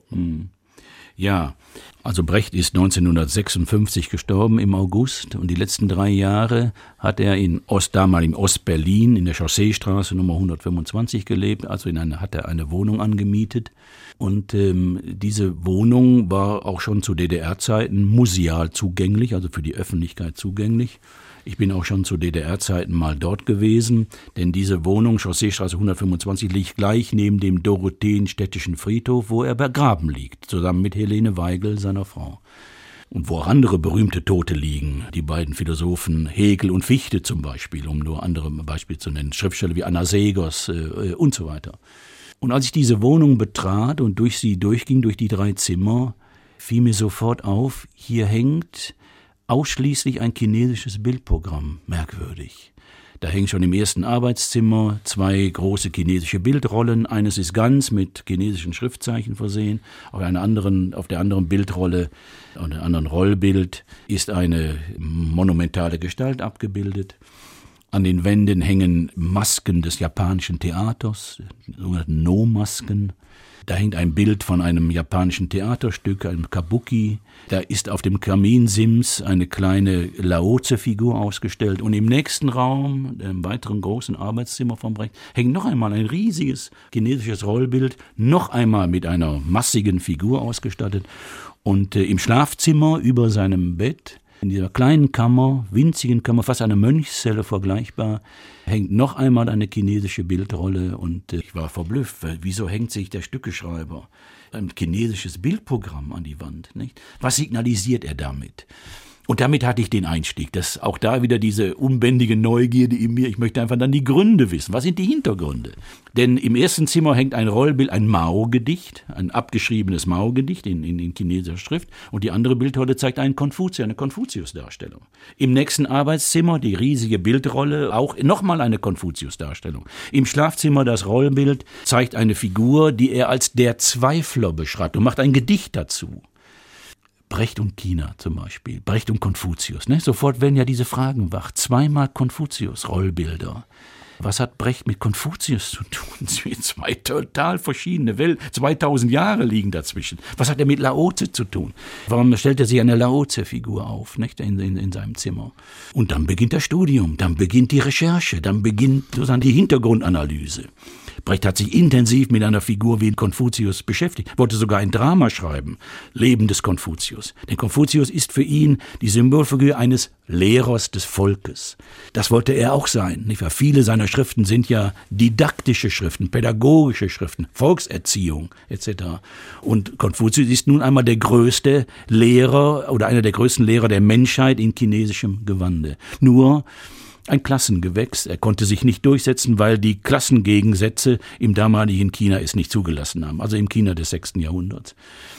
Ja, also Brecht ist 1956 gestorben im August und die letzten 3 Jahre hat er damals in Ostberlin in der Chausseestraße Nummer 125 gelebt, also hat er eine Wohnung angemietet und diese Wohnung war auch schon zu DDR-Zeiten museal zugänglich, also für die Öffentlichkeit zugänglich. Ich bin auch schon zu DDR-Zeiten mal dort gewesen, denn diese Wohnung, Chausseestraße 125, liegt gleich neben dem Dorotheenstädtischen Friedhof, wo er begraben liegt, zusammen mit Helene Weigel, seiner Frau. Und wo auch andere berühmte Tote liegen, die beiden Philosophen Hegel und Fichte zum Beispiel, um nur andere Beispiele zu nennen, Schriftsteller wie Anna Segers und so weiter. Und als ich diese Wohnung betrat und durch sie durchging, durch die 3 Zimmer, fiel mir sofort auf, hier hängt ausschließlich ein chinesisches Bildprogramm, merkwürdig. Da hängen schon im ersten Arbeitszimmer 2 große chinesische Bildrollen. Eines ist ganz mit chinesischen Schriftzeichen versehen. Auf der anderen Bildrolle, auf einem anderen Rollbild ist eine monumentale Gestalt abgebildet. An den Wänden hängen Masken des japanischen Theaters, sogenannte No-Masken. Da hängt ein Bild von einem japanischen Theaterstück, einem Kabuki. Da ist auf dem Kaminsims eine kleine Laoze-Figur ausgestellt. Und im nächsten Raum, im weiteren großen Arbeitszimmer von Brecht, hängt noch einmal ein riesiges chinesisches Rollbild, noch einmal mit einer massigen Figur ausgestattet. Und im Schlafzimmer über seinem Bett, in dieser kleinen Kammer, winzigen Kammer, fast einer Mönchszelle vergleichbar, hängt noch einmal eine chinesische Bildrolle und ich war verblüfft, weil wieso hängt sich der Stückeschreiber ein chinesisches Bildprogramm an die Wand, nicht? Was signalisiert er damit? Und damit hatte ich den Einstieg, dass auch da wieder diese unbändige Neugierde in mir, ich möchte einfach dann die Gründe wissen. Was sind die Hintergründe? Denn im ersten Zimmer hängt ein Rollbild, ein Mao-Gedicht, ein abgeschriebenes Mao-Gedicht in chinesischer Schrift und die andere Bildrolle zeigt einen Konfuzius, eine Konfuzius-Darstellung. Im nächsten Arbeitszimmer die riesige Bildrolle, auch nochmal eine Konfuzius-Darstellung. Im Schlafzimmer das Rollbild zeigt eine Figur, die er als der Zweifler beschreibt und macht ein Gedicht dazu. Brecht und China zum Beispiel, Brecht und Konfuzius. Ne? Sofort werden ja diese Fragen wach. 2-mal Konfuzius, Rollbilder. Was hat Brecht mit Konfuzius zu tun? 2 total verschiedene Welten. 2000 Jahre liegen dazwischen. Was hat er mit Laoze zu tun? Warum stellt er sich eine Laoze-Figur auf, nicht? In seinem Zimmer? Und dann beginnt das Studium, dann beginnt die Recherche, dann beginnt sozusagen die Hintergrundanalyse. Brecht hat sich intensiv mit einer Figur wie Konfuzius beschäftigt, wollte sogar ein Drama schreiben, Leben des Konfuzius. Denn Konfuzius ist für ihn die Symbolfigur eines Lehrers des Volkes. Das wollte er auch sein. Nicht wahr? Viele seiner Schriften sind ja didaktische Schriften, pädagogische Schriften, Volkserziehung etc. Und Konfuzius ist nun einmal der größte Lehrer oder einer der größten Lehrer der Menschheit in chinesischem Gewande. Nur ein Klassengewächs. Er konnte sich nicht durchsetzen, weil die Klassengegensätze im damaligen China es nicht zugelassen haben, also im China des 6. Jahrhunderts.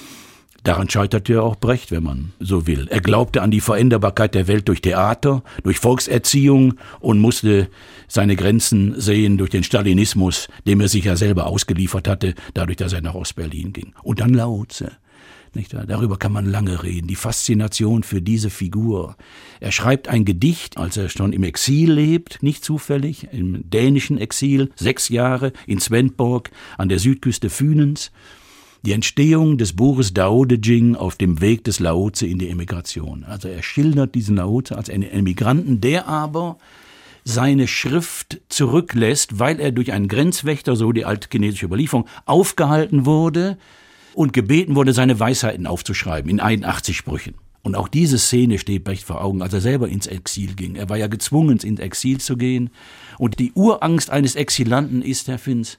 Daran scheiterte ja auch Brecht, wenn man so will. Er glaubte an die Veränderbarkeit der Welt durch Theater, durch Volkserziehung und musste seine Grenzen sehen durch den Stalinismus, dem er sich ja selber ausgeliefert hatte, dadurch, dass er nach Ostberlin ging. Und dann Laoze. Nicht wahr? Darüber kann man lange reden. Die Faszination für diese Figur. Er schreibt ein Gedicht, als er schon im Exil lebt, nicht zufällig, im dänischen Exil, 6 Jahre in Svendborg an der Südküste Fünens. Die Entstehung des Buches Dao De Jing auf dem Weg des Laoze in die Emigration. Also er schildert diesen Laoze als einen Emigranten, der aber seine Schrift zurücklässt, weil er durch einen Grenzwächter, so die altchinesische Überlieferung, aufgehalten wurde und gebeten wurde, seine Weisheiten aufzuschreiben in 81 Sprüchen. Und auch diese Szene steht Brecht vor Augen, als er selber ins Exil ging. Er war ja gezwungen, ins Exil zu gehen. Und die Urangst eines Exilanten ist, Herr Finz,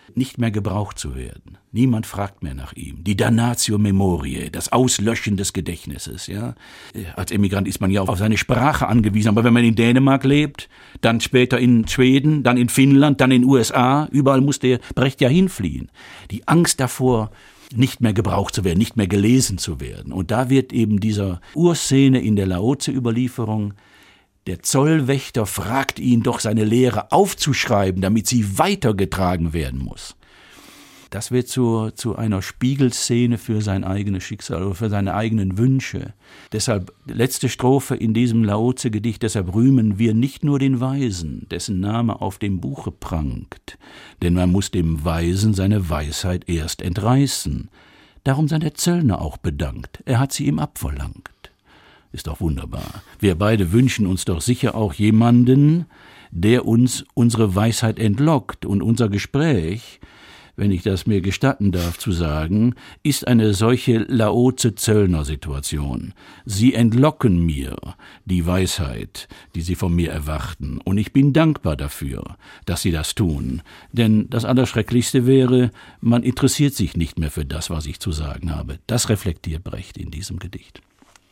nicht mehr gebraucht zu werden. Niemand fragt mehr nach ihm. Die Damnatio Memoriae, das Auslöschen des Gedächtnisses. Ja? Als Emigrant ist man ja auf seine Sprache angewiesen, aber wenn man in Dänemark lebt, dann später in Schweden, dann in Finnland, dann in den USA, überall muss der Brecht ja hinfliehen. Die Angst davor, nicht mehr gebraucht zu werden, nicht mehr gelesen zu werden. Und da wird eben dieser Urszene in der Laozi-Überlieferung, der Zollwächter fragt ihn doch, seine Lehre aufzuschreiben, damit sie weitergetragen werden muss. Das wird zu einer Spiegelszene für sein eigenes Schicksal oder für seine eigenen Wünsche. Deshalb, letzte Strophe in diesem Laozi-Gedicht, deshalb rühmen wir nicht nur den Weisen, dessen Name auf dem Buche prangt, denn man muss dem Weisen seine Weisheit erst entreißen. Darum sei der Zöllner auch bedankt, er hat sie ihm abverlangt. Ist doch wunderbar. Wir beide wünschen uns doch sicher auch jemanden, der uns unsere Weisheit entlockt, und unser Gespräch, wenn ich das mir gestatten darf zu sagen, ist eine solche Laozi-Zöllner-Situation. Sie entlocken mir die Weisheit, die sie von mir erwarten, und ich bin dankbar dafür, dass sie das tun. Denn das Allerschrecklichste wäre, man interessiert sich nicht mehr für das, was ich zu sagen habe. Das reflektiert Brecht in diesem Gedicht.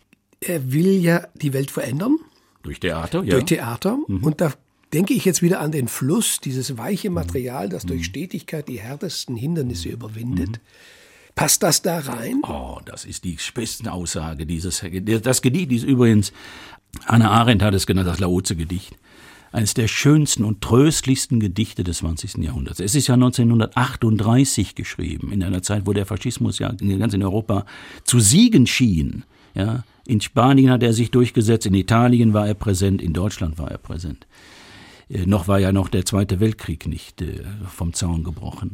Er will ja die Welt verändern. Durch Theater, ja. Durch Theater. Und da denke ich jetzt wieder an den Fluss, dieses weiche Material, das durch Stetigkeit die härtesten Hindernisse überwindet. Passt das da rein? Oh, das ist die Spitzenaussage. Das Gedicht ist übrigens, Hannah Arendt hat es genannt, das Laozi-Gedicht. Eines der schönsten und tröstlichsten Gedichte des 20. Jahrhunderts. Es ist ja 1938 geschrieben, in einer Zeit, wo der Faschismus ja ganz in Europa zu siegen schien. Ja, in Spanien hat er sich durchgesetzt, in Italien war er präsent, in Deutschland war er präsent. Noch war ja noch der Zweite Weltkrieg nicht vom Zaun gebrochen.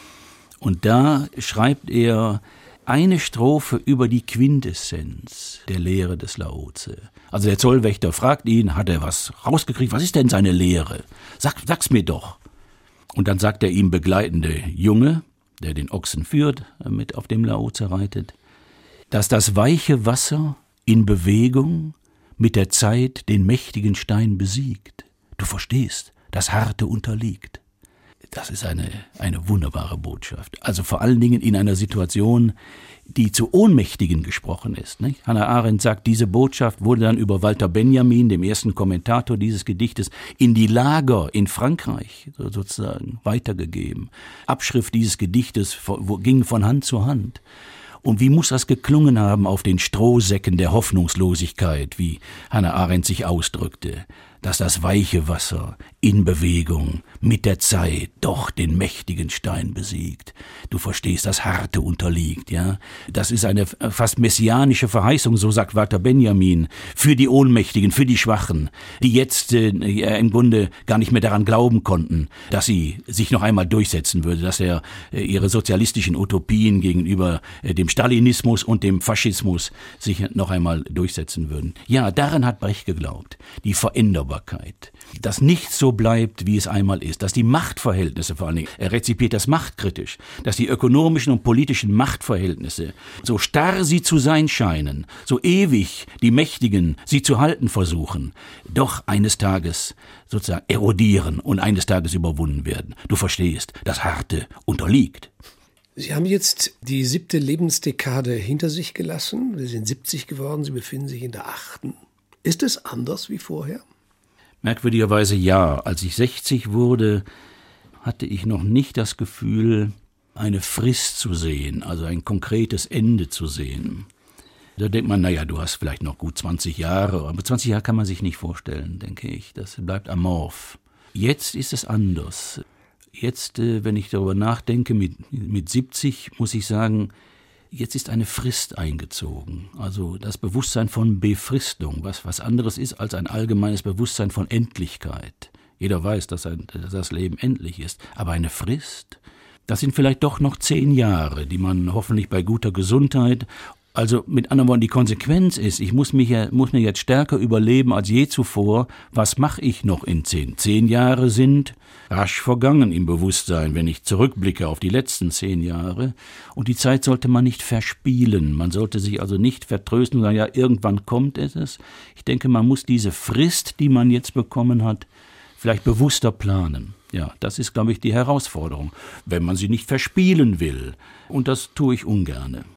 Und da schreibt er eine Strophe über die Quintessenz der Lehre des Laozi. Also der Zollwächter fragt ihn, hat er was rausgekriegt? Was ist denn seine Lehre? Sag's mir doch. Und dann sagt der ihm begleitende Junge, der den Ochsen führt, mit auf dem Laozi reitet, dass das weiche Wasser in Bewegung mit der Zeit den mächtigen Stein besiegt. Du verstehst, das Harte unterliegt. Das ist eine wunderbare Botschaft. Also vor allen Dingen in einer Situation, die zu Ohnmächtigen gesprochen ist. Nicht? Hannah Arendt sagt, diese Botschaft wurde dann über Walter Benjamin, dem ersten Kommentator dieses Gedichtes, in die Lager in Frankreich sozusagen weitergegeben. Abschrift dieses Gedichtes ging von Hand zu Hand. Und wie muss das geklungen haben auf den Strohsäcken der Hoffnungslosigkeit, wie Hannah Arendt sich ausdrückte, dass das weiche Wasser in Bewegung mit der Zeit doch den mächtigen Stein besiegt. Du verstehst, das Harte unterliegt, ja. Das ist eine fast messianische Verheißung, so sagt Walter Benjamin, für die Ohnmächtigen, für die Schwachen, die jetzt im Grunde gar nicht mehr daran glauben konnten, dass sie sich noch einmal durchsetzen würde, dass ihre sozialistischen Utopien gegenüber dem Stalinismus und dem Faschismus sich noch einmal durchsetzen würden. Ja, daran hat Brecht geglaubt. Die Veränderbarkeit. Dass nichts so bleibt, wie es einmal ist. Dass die Machtverhältnisse vor allen Dingen, er rezipiert das machtkritisch, dass die ökonomischen und politischen Machtverhältnisse, so starr sie zu sein scheinen, so ewig die Mächtigen sie zu halten versuchen, doch eines Tages sozusagen erodieren und eines Tages überwunden werden. Du verstehst, das Harte unterliegt. Sie haben jetzt die 7. Lebensdekade hinter sich gelassen. Sie sind 70 geworden, Sie befinden sich in der 8. Ist es anders wie vorher? Merkwürdigerweise ja. Als ich 60 wurde, hatte ich noch nicht das Gefühl, eine Frist zu sehen, also ein konkretes Ende zu sehen. Da denkt man, naja, du hast vielleicht noch gut 20 Jahre, aber 20 Jahre kann man sich nicht vorstellen, denke ich. Das bleibt amorph. Jetzt ist es anders. Jetzt, wenn ich darüber nachdenke, mit 70, muss ich sagen, jetzt ist eine Frist eingezogen. Also das Bewusstsein von Befristung, was anderes ist als ein allgemeines Bewusstsein von Endlichkeit. Jeder weiß, dass das Leben endlich ist. Aber eine Frist, das sind vielleicht doch noch 10 Jahre, die man hoffentlich bei guter Gesundheit, also mit anderen Worten, die Konsequenz ist, ich muss mir jetzt stärker überleben als je zuvor, was mache ich noch in 10? 10 Jahre sind rasch vergangen im Bewusstsein, wenn ich zurückblicke auf die letzten 10 Jahre. Und die Zeit sollte man nicht verspielen. Man sollte sich also nicht vertrösten und sagen, ja, irgendwann kommt es. Ich denke, man muss diese Frist, die man jetzt bekommen hat, vielleicht bewusster planen. Ja, das ist, glaube ich, die Herausforderung, wenn man sie nicht verspielen will. Und das tue ich ungerne.